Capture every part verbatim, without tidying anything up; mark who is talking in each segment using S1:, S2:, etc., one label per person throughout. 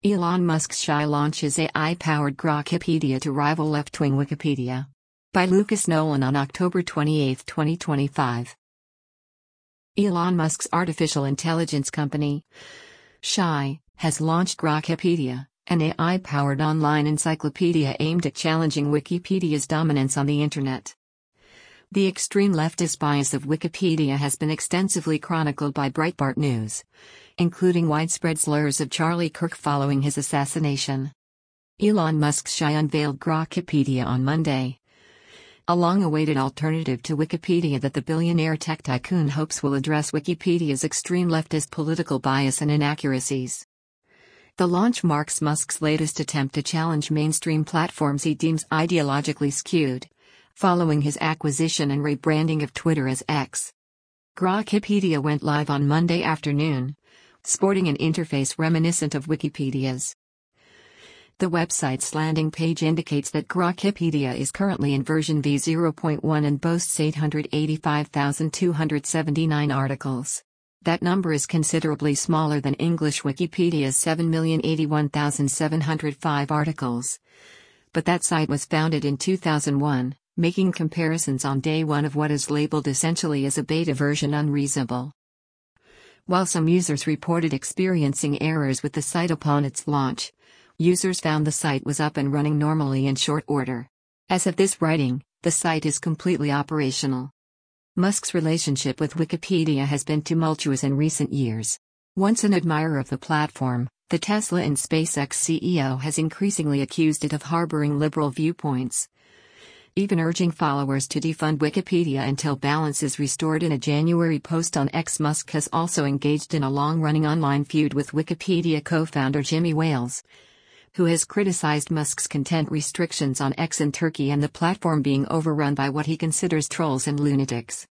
S1: Elon Musk's Shy launches A I-powered Grokipedia to rival left-wing Wikipedia. By Lucas Nolan on October twenty-eighth, twenty twenty-five. Elon Musk's artificial intelligence company, Shy, has launched Grokipedia, an A I-powered online encyclopedia aimed at challenging Wikipedia's dominance on the Internet. The extreme leftist bias of Wikipedia has been extensively chronicled by Breitbart News, including widespread slurs of Charlie Kirk following his assassination. Elon Musk's Shy unveiled Grokipedia on Monday, a long-awaited alternative to Wikipedia that the billionaire tech tycoon hopes will address Wikipedia's extreme leftist political bias and inaccuracies. The launch marks Musk's latest attempt to challenge mainstream platforms he deems ideologically skewed, following his acquisition and rebranding of Twitter as X. Grokipedia went live on Monday afternoon, sporting an interface reminiscent of Wikipedia's. The website's landing page indicates that Grokipedia is currently in version v zero point one and boasts eight hundred eighty-five thousand two hundred seventy-nine articles. That number is considerably smaller than English Wikipedia's seven million eighty-one thousand seven hundred five articles. But that site was founded in two thousand one, making comparisons on day one of what is labeled essentially as a beta version unreasonable. While some users reported experiencing errors with the site upon its launch, users found the site was up and running normally in short order. As of this writing, the site is completely operational. Musk's relationship with Wikipedia has been tumultuous in recent years. Once an admirer of the platform, the Tesla and SpaceX C E O has increasingly accused it of harboring liberal viewpoints, even urging followers to defund Wikipedia until balance is restored. In a January post on X, Musk has also engaged in a long-running online feud with Wikipedia co-founder Jimmy Wales, who has criticized Musk's content restrictions on X in Turkey and the platform being overrun by what he considers trolls and lunatics.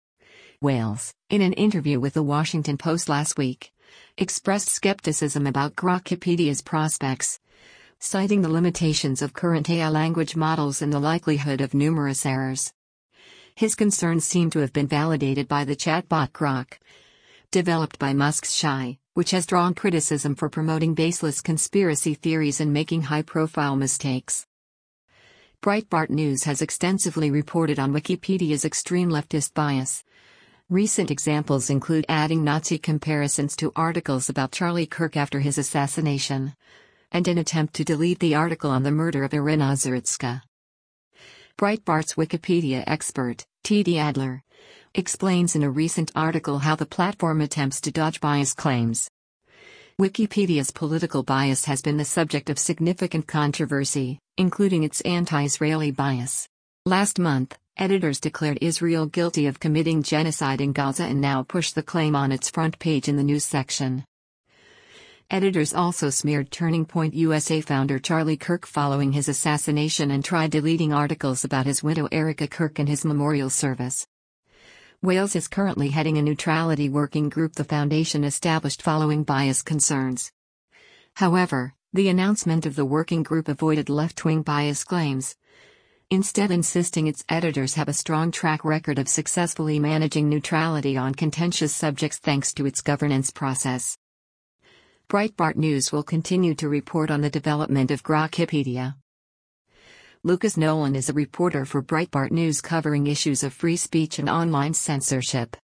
S1: Wales, in an interview with The Washington Post last week, expressed skepticism about Grokipedia's prospects, citing the limitations of current A I language models and the likelihood of numerous errors. His concerns seem to have been validated by the chatbot Grok, developed by Musk's Shy, which has drawn criticism for promoting baseless conspiracy theories and making high-profile mistakes. Breitbart News has extensively reported on Wikipedia's extreme leftist bias. Recent examples include adding Nazi comparisons to articles about Charlie Kirk after his assassination, and an attempt to delete the article on the murder of Irina Zhurtska. Breitbart's Wikipedia expert, T D Adler, explains in a recent article how the platform attempts to dodge bias claims. Wikipedia's political bias has been the subject of significant controversy, including its anti-Israeli bias. Last month, editors declared Israel guilty of committing genocide in Gaza and now push the claim on its front page in the news section. Editors also smeared Turning Point U S A founder Charlie Kirk following his assassination and tried deleting articles about his widow Erica Kirk and his memorial service. Wales is currently heading a neutrality working group the foundation established following bias concerns. However, the announcement of the working group avoided left-wing bias claims, instead insisting its editors have a strong track record of successfully managing neutrality on contentious subjects thanks to its governance process. Breitbart News will continue to report on the development of Grokipedia. Lucas Nolan is a reporter for Breitbart News covering issues of free speech and online censorship.